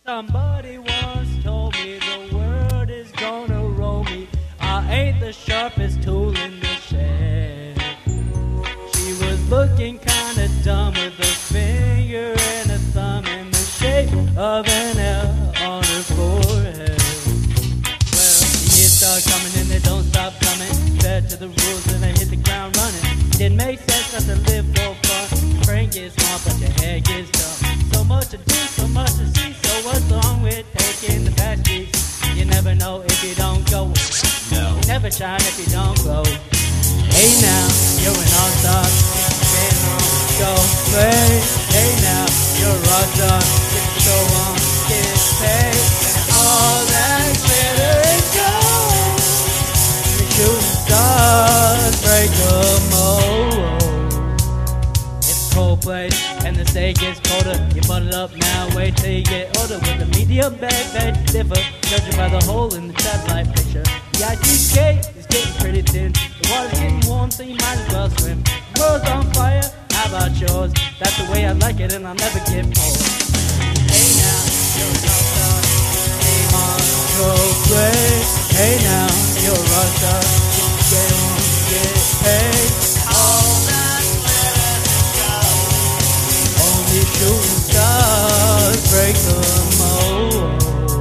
Somebody once told me the world is gonna roll me. I ain't the sharpest tool in the shed. She was looking kinda dumb with a finger and a thumb in the shape of an L on her forehead. Well, the years start coming and they don't stop coming. Fair to the rules and I hit the ground running. Didn't make sense not to live for fun. Your brain gets smart but your head gets dumb. So much to do, so much to see. So what's wrong with taking the back streets? You never know if you don't go. No. You never shine if you don't glow. Hey now, you're an all-star. Get on, go play. Hey now, you're a rock star. Get the show on, get paid. And all that glitter is gold. You're shooting stars, break the mold. It's a cold place, and the steak gets colder. You button up now, wait till you get older. With a medium bag differ, judging by the hole in the satellite picture. The ITK is getting pretty thin. The water's getting warm, so you might as well swim. The world's on fire, how about yours? That's the way I like it, and I'll never get bored. Hey now, you're a rock star. Game on, go play. Hey now, you're a rock star. Get on, get paid. All that glitter is gold. Only shooting stars break the mold.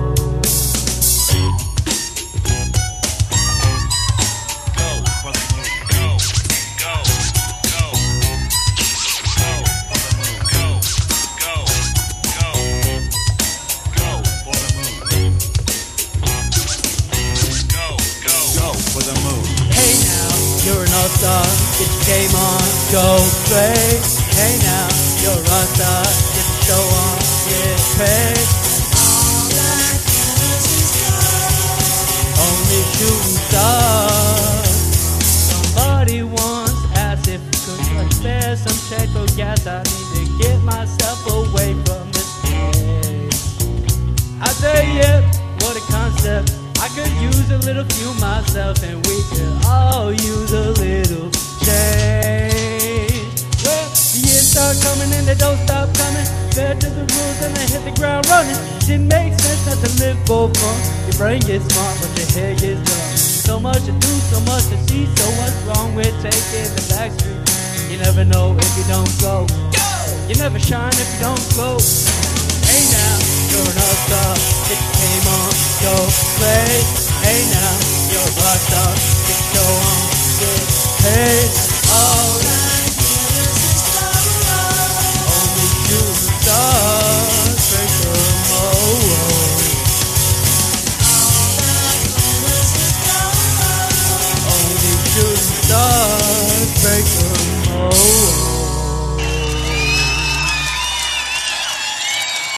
You're an all-star, get your game on, go play. Hey now, you're a rock star, get the show on, get paid. All that glitters is gold. Only shooting stars. Somebody once asked if I could spare some check for gas. I need to get myself away from this place. I say, yep, what a concept. I could use a little fuel myself, and we could all use a little change. Well, the years start coming and they don't stop coming. Fair to the rules and they hit the ground running. Didn't make sense not to live for fun. Your brain gets smart but your head gets dumb. So much to do, so much to see. So what's wrong with taking the back street? You never know if you don't go. You never shine if you don't glow. Hey now, you're an all-star, get your game on, go play. Hey now, you're a rock star, get your show on, get paid. All